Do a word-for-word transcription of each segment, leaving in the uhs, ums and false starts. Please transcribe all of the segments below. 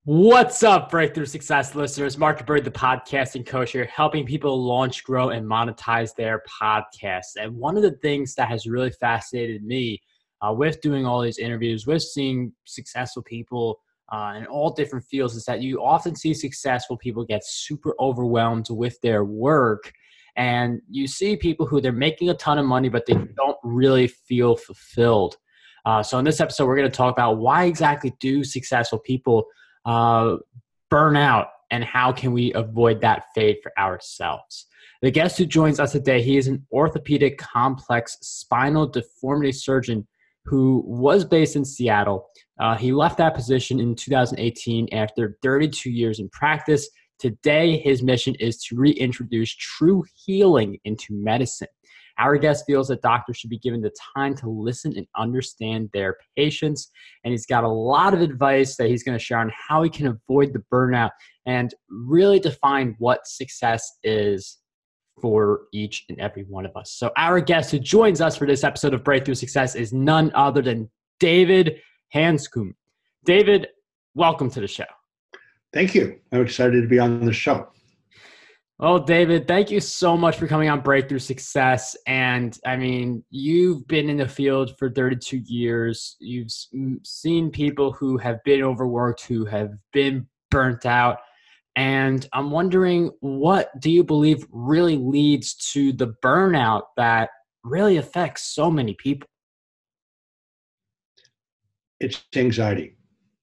What's up, Breakthrough Success listeners? Mark Bird, the podcasting coach here, helping people launch, grow, and monetize their podcasts. And one of the things that has really fascinated me uh, with doing all these interviews, with seeing successful people uh, in all different fields, is that you often see successful people get super overwhelmed with their work. And you see people who they're making a ton of money, but they don't really feel fulfilled. Uh, so in this episode, we're going to talk about why exactly do successful people uh, burnout, and how can we avoid that fate for ourselves. The guest who joins us today, he is an orthopedic complex spinal deformity surgeon who was based in Seattle. Uh, he left that position in two thousand eighteen after thirty-two years in practice. Today, his mission is to reintroduce true healing into medicine. Our guest feels that doctors should be given the time to listen and understand their patients. And he's got a lot of advice that he's going to share on how he can avoid the burnout and really define what success is for each and every one of us. So our guest who joins us for this episode of Breakthrough Success is none other than David Hanscom. David, welcome to the show. Thank you. I'm excited to be on the show. Well, David, thank you so much for coming on Breakthrough Success. And I mean, you've been in the field for thirty-two years. You've seen people who have been overworked, who have been burnt out. And I'm wondering, what do you believe really leads to the burnout that really affects so many people? It's anxiety.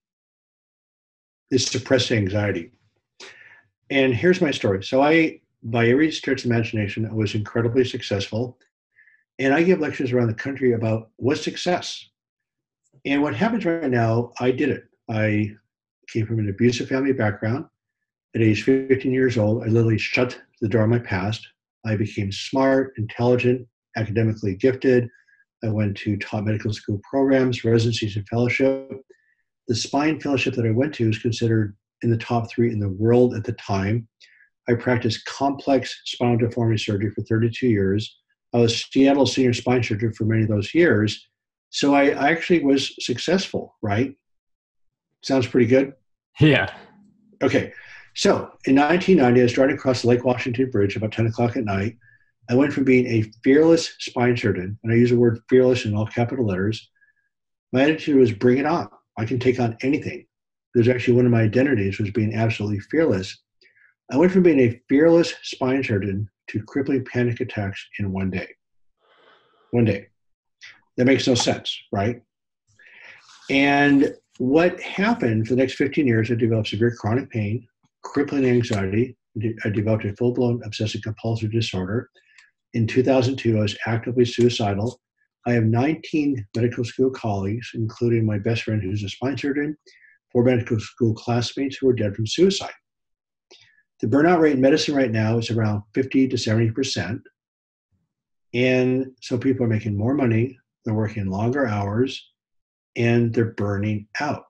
It's suppressed anxiety. And here's my story. So I, by every stretch of imagination, I was incredibly successful. And I give lectures around the country about what's success. And what happens right now, I did it. I came from an abusive family background. At age fifteen years old, I literally shut the door on my past. I became smart, intelligent, academically gifted. I went to top medical school programs, residencies, and fellowship. The spine fellowship that I went to is considered in the top three in the world at the time. I practiced complex spinal deformity surgery for thirty-two years. I was Seattle senior spine surgeon for many of those years. So I, I actually was successful, right? Sounds pretty good? Yeah. Okay. So in nineteen ninety, I was driving across the Lake Washington Bridge about ten o'clock at night. I went from being a fearless spine surgeon, and I use the word fearless in all capital letters. My attitude was bring it on. I can take on anything. There's actually one of my identities was being absolutely fearless. I went from being a fearless spine surgeon to crippling panic attacks in one day. One day. That makes no sense, right? And what happened for the next fifteen years, I developed severe chronic pain, crippling anxiety. I developed a full-blown obsessive compulsive disorder. In two thousand two, I was actively suicidal. I have nineteen medical school colleagues, including my best friend who's a spine surgeon, four medical school classmates who are dead from suicide. The burnout rate in medicine right now is around fifty to seventy percent. And so people are making more money, they're working longer hours, and they're burning out.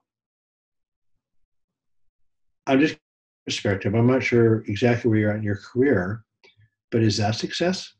I'm just perspective. I'm not sure exactly where you're at in your career, but is that success?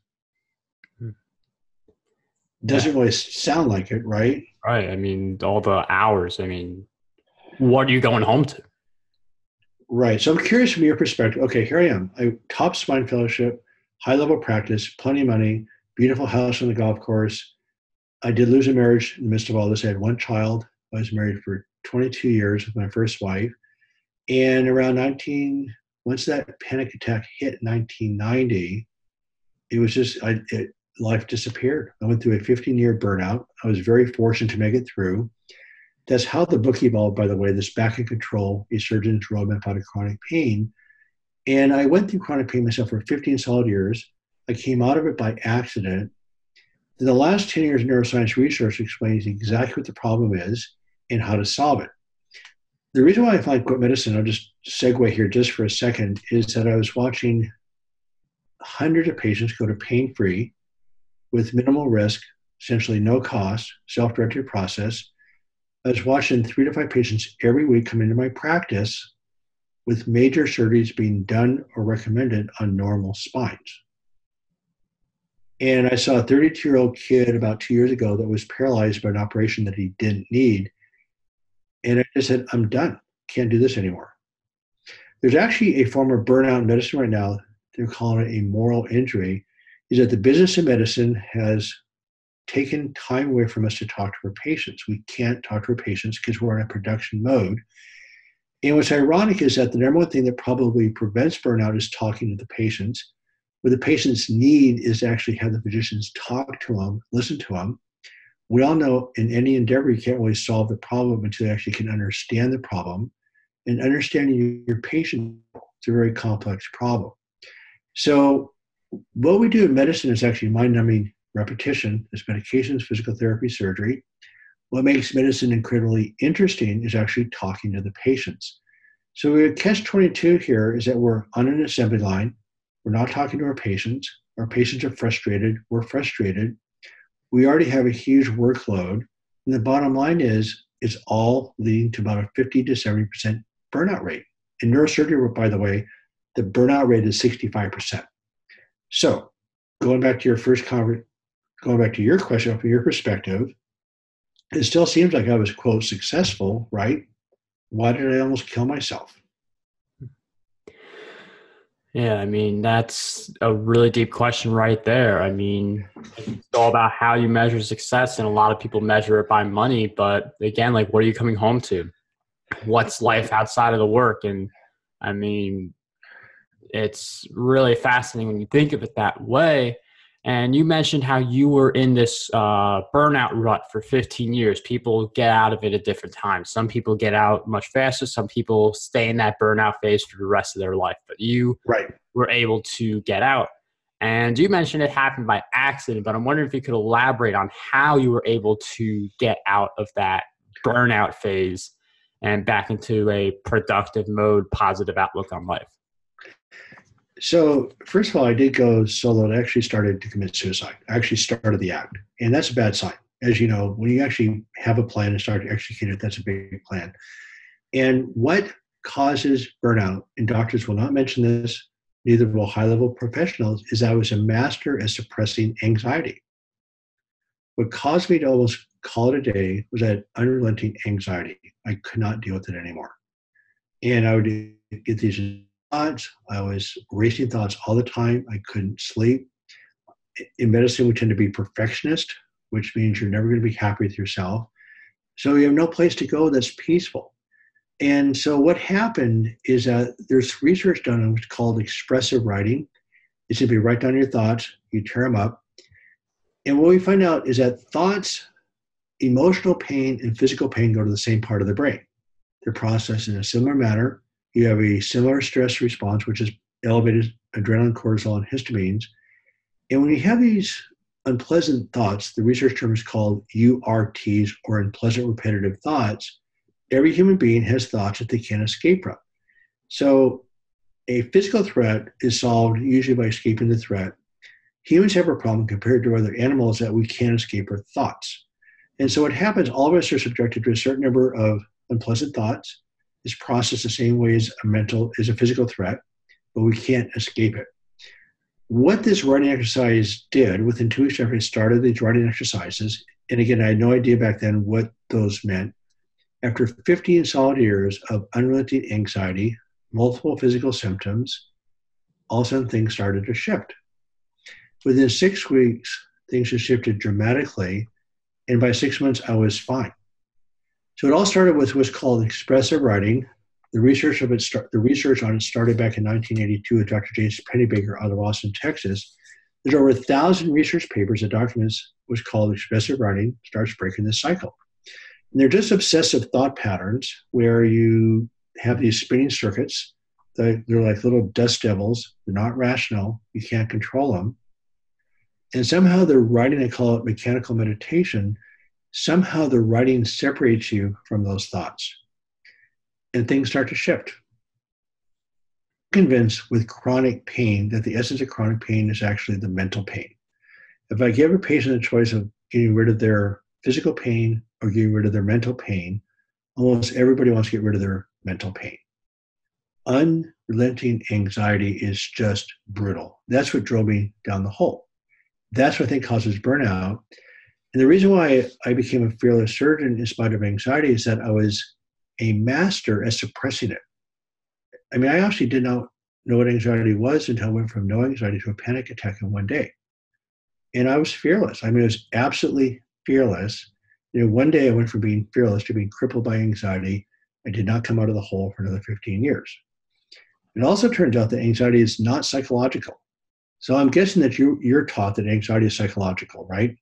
Doesn't really sound like it, right? Right. I mean, all the hours, I mean, what are you going home to? Right. So I'm curious from your perspective. Okay, here I am. I top spine fellowship, high level practice, plenty of money, beautiful house on the golf course. I did lose a marriage in the midst of all this. I had one child. I was married for twenty-two years with my first wife. And around nineteen, once that panic attack hit nineteen ninety, it was just, I, it, life disappeared. I went through a fifteen-year burnout. I was very fortunate to make it through. That's how the book evolved, by the way, this Back in Control, a surgeon's roadmap out of chronic pain. And I went through chronic pain myself for fifteen solid years. I came out of it by accident. In the last ten years, neuroscience research explains exactly what the problem is and how to solve it. The reason why I find quit medicine, I'll just segue here just for a second, is that I was watching hundreds of patients go to pain-free with minimal risk, essentially no cost, self-directed process. I was watching three to five patients every week come into my practice with major surgeries being done or recommended on normal spines. And I saw a thirty-two-year-old kid about two years ago that was paralyzed by an operation that he didn't need. And I just said, I'm done. can't do this anymore. There's actually a form of burnout in medicine right now. They're calling it a moral injury, is that the business of medicine has taken time away from us to talk to our patients. We can't talk to our patients because we're in a production mode. And what's ironic is that the number one thing that probably prevents burnout is talking to the patients. What the patients need is to actually have the physicians talk to them, listen to them. We all know in any endeavor, you can't really solve the problem until you actually can understand the problem. And understanding your patient is a very complex problem. So what we do in medicine is actually mind-numbing repetition. There's medications, physical therapy, surgery. What makes medicine incredibly interesting is actually talking to the patients. So we catch twenty-two here is that we're on an assembly line. We're not talking to our patients. Our patients are frustrated. We're frustrated. We already have a huge workload. And the bottom line is, it's all leading to about a fifty to seventy percent burnout rate. In neurosurgery, by the way, the burnout rate is sixty-five percent. So going back to your first conversation, going back to your question from your perspective, it still seems like I was, quote, successful, right? Why did I almost kill myself? Yeah, I mean, that's a really deep question right there. I mean, it's all about how you measure success, and a lot of people measure it by money. But again, like, what are you coming home to? What's life outside of the work? And I mean, it's really fascinating when you think of it that way. And you mentioned how you were in this uh, burnout rut for fifteen years. People get out of it at different times. Some people get out much faster. Some people stay in that burnout phase for the rest of their life. But you right. were able to get out. And you mentioned it happened by accident, but I'm wondering if you could elaborate on how you were able to get out of that burnout phase and back into a productive mode, positive outlook on life. So first of all, I did go solo and actually started to commit suicide. I actually started the act, and that's a bad sign. As you know, when you actually have a plan and start to execute it, that's a big plan. And what causes burnout, and doctors will not mention this, neither will high-level professionals, is I was a master at suppressing anxiety. What caused me to almost call it a day was that unrelenting anxiety. I could not deal with it anymore. And I would get these thoughts. I was racing thoughts all the time. I couldn't sleep. In medicine, we tend to be perfectionist, which means you're never going to be happy with yourself. So you have no place to go that's peaceful. And so what happened is that there's research done on what's called expressive writing. It's simply write down your thoughts, you tear them up. And what we find out is that thoughts, emotional pain, and physical pain go to the same part of the brain. They're processed in a similar manner. You have a similar stress response, which is elevated adrenaline, cortisol, and histamines. And when you have these unpleasant thoughts, the research term is called U R Ts, or unpleasant repetitive thoughts. Every human being has thoughts that they can't escape from. So a physical threat is solved usually by escaping the threat. Humans have a problem compared to other animals that we can't escape our thoughts. And so what happens, all of us are subjected to a certain number of unpleasant thoughts. It's processed the same way as a mental, as a physical threat, but we can't escape it. What this writing exercise did, within two weeks after I started these writing exercises, and again, I had no idea back then what those meant. After fifteen solid years of unrelenting anxiety, multiple physical symptoms, all of a sudden things started to shift. Within six weeks, things had shifted dramatically, and by six months, I was fine. So it all started with what's called expressive writing. The research of it, start, the research on it started back in nineteen eighty-two with Doctor James Pennebaker out of Austin, Texas. There's over a thousand research papers that documents what's called expressive writing, starts breaking this cycle. And they're just obsessive thought patterns where you have these spinning circuits. They're like little dust devils. They're not rational. You can't control them. And somehow the writing, I call it mechanical meditation, somehow the writing separates you from those thoughts. And things start to shift. I'm convinced with chronic pain that the essence of chronic pain is actually the mental pain. If I give a patient a choice of getting rid of their physical pain or getting rid of their mental pain, almost everybody wants to get rid of their mental pain. Unrelenting anxiety is just brutal. That's what drove me down the hole. That's what I think causes burnout. And the reason why I became a fearless surgeon in spite of anxiety is that I was a master at suppressing it. I mean, I actually did not know what anxiety was until I went from no anxiety to a panic attack in one day. And I was fearless. I mean, I was absolutely fearless. You know, one day I went from being fearless to being crippled by anxiety. I did not come out of the hole for another fifteen years. It also turns out that anxiety is not psychological. So I'm guessing that you, you're taught that anxiety is psychological, right?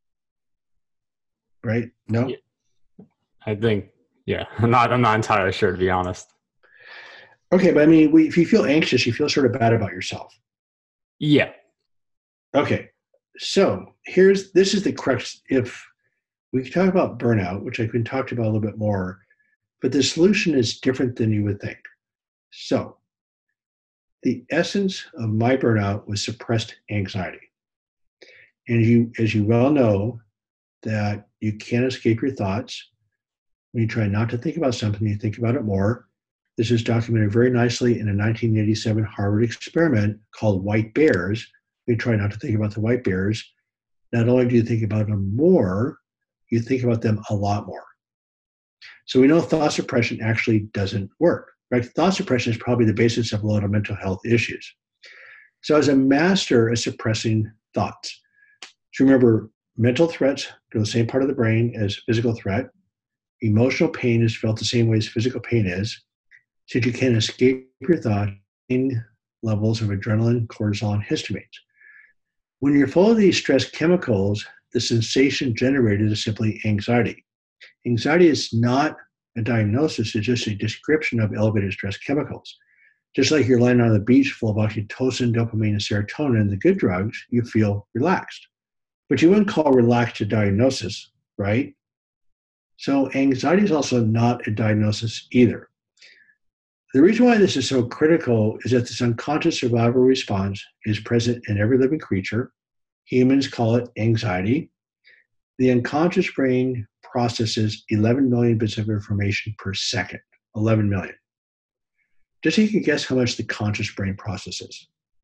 Right? No? Yeah. I think, yeah, I'm not, I'm not entirely sure, to be honest. Okay, but I mean, we, if you feel anxious, you feel sort of bad about yourself. Yeah. Okay, so here's, this is the crux. If we can talk about burnout, which I can talk about a little bit more, but the solution is different than you would think. So the essence of my burnout was suppressed anxiety. And you, as you well know, that you can't escape your thoughts. When you try not to think about something, you think about it more. This is documented very nicely in a nineteen eighty-seven Harvard experiment called White Bears. You try not to think about the white bears. Not only do you think about them more, you think about them a lot more. So we know thought suppression actually doesn't work. Right? Thought suppression is probably the basis of a lot of mental health issues. So as a master at suppressing thoughts, so remember, mental threats go to the same part of the brain as physical threat. Emotional pain is felt the same way as physical pain is. Since you can't escape your thoughts, levels of adrenaline, cortisol, and histamines. When you're full of these stress chemicals, the sensation generated is simply anxiety. Anxiety is not a diagnosis, it's just a description of elevated stress chemicals. Just like you're lying on the beach full of oxytocin, dopamine, and serotonin, the good drugs, you feel relaxed. But you wouldn't call relaxed a diagnosis, right? So anxiety is also not a diagnosis either. The reason why this is so critical is that this unconscious survival response is present in every living creature. Humans call it anxiety. The unconscious brain processes eleven million bits of information per second. eleven million. Just so you can guess how much the conscious brain processes.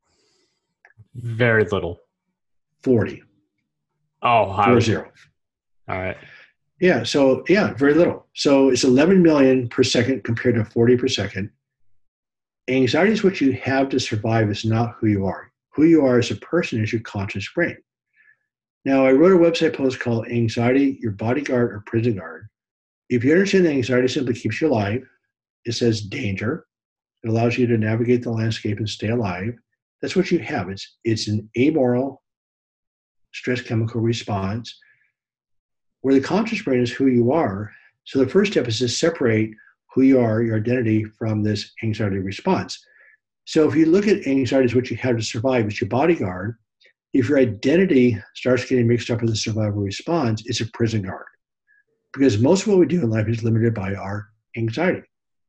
Very little. forty. Oh, how? Four zero. All right. Yeah, so yeah, very little. So it's eleven million per second compared to forty per second. Anxiety is what you have to survive. It's not who you are. Who you are as a person is your conscious brain. Now, I wrote a website post called Anxiety, Your Bodyguard or Prison Guard. If you understand that anxiety simply keeps you alive, it says danger. It allows you to navigate the landscape and stay alive. That's what you have. It's, it's an amoral stress chemical response where the conscious brain is who you are. So the first step is to separate who you are, your identity, from this anxiety response. So if you look at anxiety as what you have to survive, it's your bodyguard. If your identity starts getting mixed up with the survival response, it's a prison guard. Because most of what we do in life is limited by our anxiety.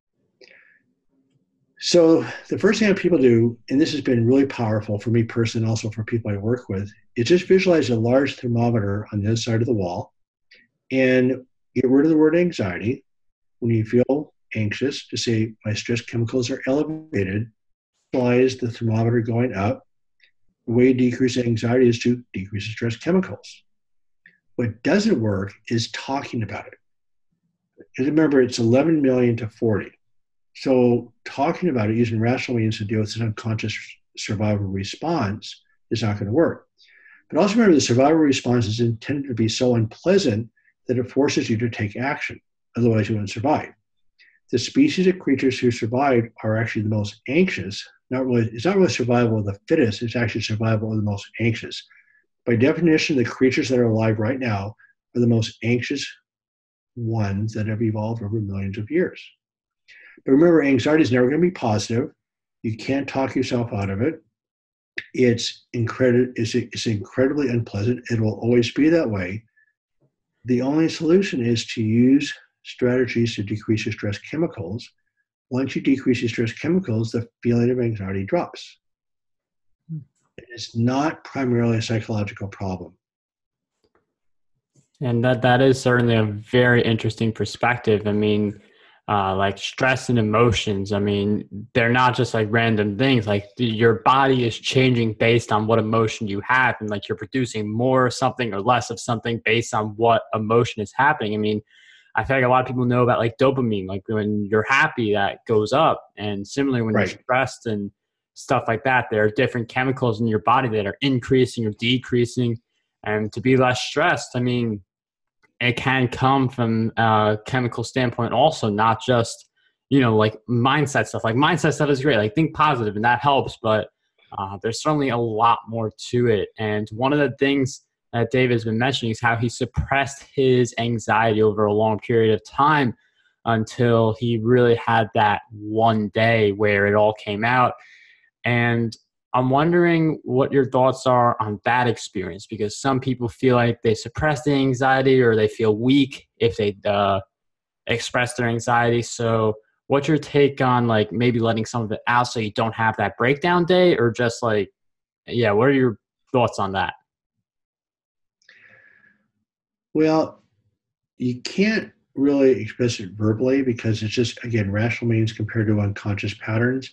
So the first thing that people do, and this has been really powerful for me personally and also for people I work with, is just visualize a large thermometer on the other side of the wall and get rid of the word anxiety. When you feel anxious, to say my stress chemicals are elevated, visualize the thermometer going up. The way you decrease anxiety is to decrease the stress chemicals. What doesn't work is talking about it. And remember, it's eleven million to forty. So talking about it using rational means to deal with an unconscious survival response is not going to work. But also remember, the survival response is intended to be so unpleasant that it forces you to take action. Otherwise, you wouldn't survive. The species of creatures who survived are actually the most anxious. Not really, it's not really survival of the fittest, it's actually survival of the most anxious. By definition, the creatures that are alive right now are the most anxious ones that have evolved over millions of years. But remember, anxiety is never going to be positive. You can't talk yourself out of it. It's, incredi- it's, it's incredibly unpleasant. It will always be that way. The only solution is to use strategies to decrease your stress chemicals. Once you decrease your stress chemicals, the feeling of anxiety drops. It's not primarily a psychological problem. And that that is certainly a very interesting perspective. I mean, uh, like stress and emotions, I mean, they're not just like random things. Like your body is changing based on what emotion you have. And like you're producing more of something or less of something based on what emotion is happening. I mean, I feel like a lot of people know about like dopamine, like when you're happy, that goes up. And similarly, when Right. you're stressed and stuff like that, there are different chemicals in your body that are increasing or decreasing. And to be less stressed, I mean, it can come from a chemical standpoint also, not just, you know, like mindset stuff. Like mindset stuff is great. Like think positive and that helps, but uh, there's certainly a lot more to it. And one of the things that David has been mentioning is how he suppressed his anxiety over a long period of time until he really had that one day where it all came out. And I'm wondering what your thoughts are on that experience, because some people feel like they suppress the anxiety or they feel weak if they uh, express their anxiety. So what's your take on like maybe letting some of it out so you don't have that breakdown day, or just like, yeah, what are your thoughts on that? Well, you can't really express it verbally because it's just, again, rational means compared to unconscious patterns.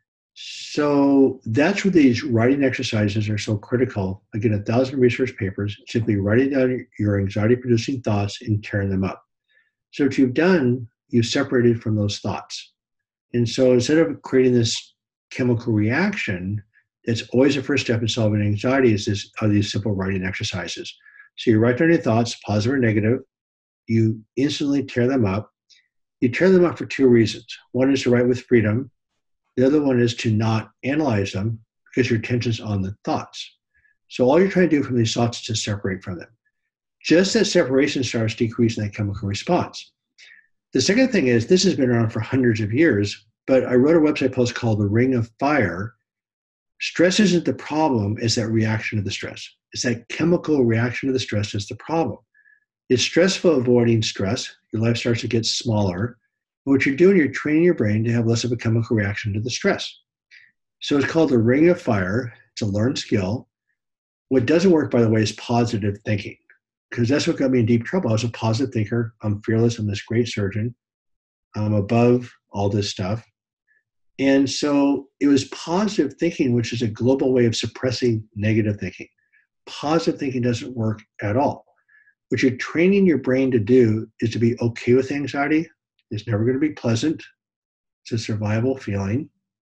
So that's where these writing exercises are so critical. Again, a thousand research papers, simply writing down your anxiety producing thoughts and tearing them up. So what you've done, you've separated from those thoughts. And so instead of creating this chemical reaction, that's always the first step in solving anxiety is this, are these simple writing exercises. So you write down your thoughts, positive or negative. You instantly tear them up. You tear them up for two reasons. One is to write with freedom. The other one is to not analyze them because your attention's on the thoughts. So all you're trying to do from these thoughts is to separate from them. Just that separation starts decreasing that chemical response. The second thing is, this has been around for hundreds of years, but I wrote a website post called The Ring of Fire. Stress isn't the problem, it's that reaction to the stress. It's that chemical reaction to the stress that's the problem. It's stressful avoiding stress. Your life starts to get smaller. What you're doing, you're training your brain to have less of a chemical reaction to the stress. So it's called the Ring of Fire. It's a learned skill. What doesn't work, by the way, is positive thinking, because that's what got me in deep trouble. I was a positive thinker. I'm fearless. I'm this great surgeon. I'm above all this stuff. And so it was positive thinking, which is a global way of suppressing negative thinking. Positive thinking doesn't work at all. What you're training your brain to do is to be okay with anxiety. It's never going to be pleasant. It's a survival feeling.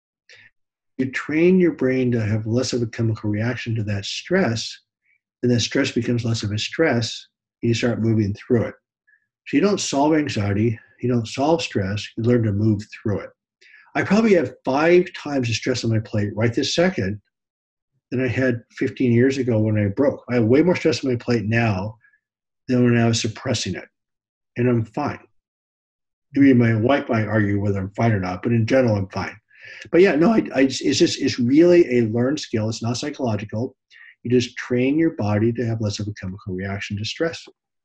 You train your brain to have less of a chemical reaction to that stress, and that stress becomes less of a stress, and you start moving through it. So you don't solve anxiety, you don't solve stress, you learn to move through it. I probably have five times the stress on my plate right this second than I had fifteen years ago when I broke. I have way more stress on my plate now than when I was suppressing it, and I'm fine. I mean, my wife might argue whether I'm fine or not, but in general, I'm fine. But yeah, no, I, I, it's just, it's really a learned skill. It's not psychological. You just train your body to have less of a chemical reaction to stress.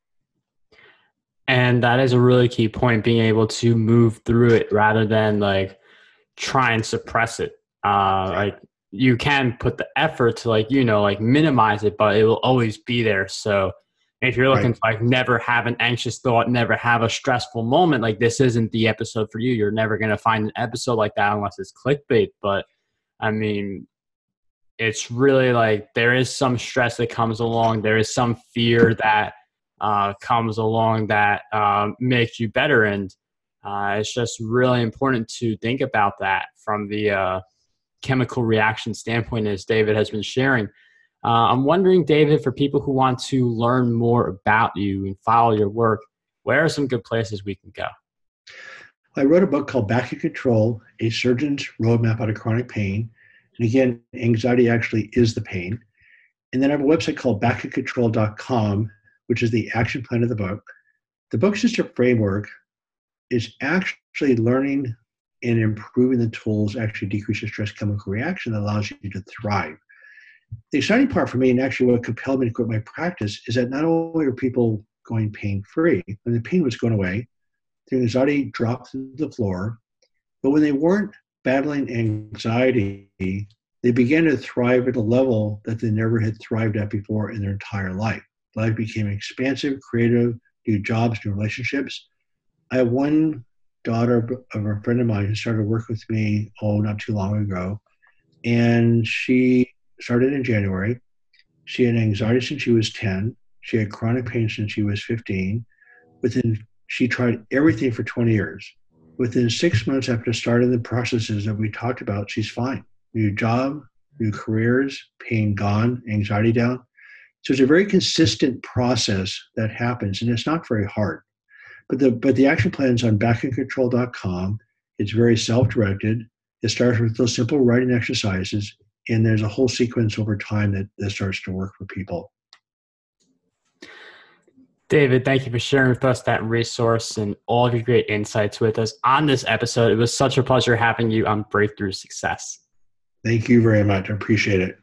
And that is a really key point, being able to move through it rather than like try and suppress it. Uh, like you can put the effort to like, you know, like minimize it, but it will always be there. So if you're looking Right. to like never have an anxious thought, never have a stressful moment, like this isn't the episode for you. You're never going to find an episode like that unless it's clickbait. But I mean, it's really like there is some stress that comes along. There is some fear that uh, comes along that um, makes you better. And uh, it's just really important to think about that from the uh, chemical reaction standpoint, as David has been sharing. Uh, I'm wondering, David, for people who want to learn more about you and follow your work, where are some good places we can go? I wrote a book called Back in Control, A Surgeon's Roadmap Out of Chronic Pain. And again, anxiety actually is the pain. And then I have a website called back in control dot com, which is the action plan of the book. The book's just a framework. It's actually learning and improving the tools actually decrease your stress chemical reaction that allows you to thrive. The exciting part for me, and actually what compelled me to quit my practice, is that not only are people going pain-free, when the pain was going away, their anxiety dropped to the floor, but when they weren't battling anxiety, they began to thrive at a level that they never had thrived at before in their entire life. Life became expansive, creative, new jobs, new relationships. I have one daughter of a friend of mine who started work with me, oh, not too long ago, and she started in January. She had anxiety since she was ten. She had chronic pain since she was fifteen. Within She tried everything for twenty years. Within six months after starting the processes that we talked about, she's fine. New job, new careers, pain gone, anxiety down. So it's a very consistent process that happens, and it's not very hard. But the but the action plan is on back in control dot com. It's very self-directed. It starts with those simple writing exercises, and there's a whole sequence over time that, that starts to work for people. David, thank you for sharing with us that resource and all of your great insights with us on this episode. It was such a pleasure having you on Breakthrough Success. Thank you very much. I appreciate it.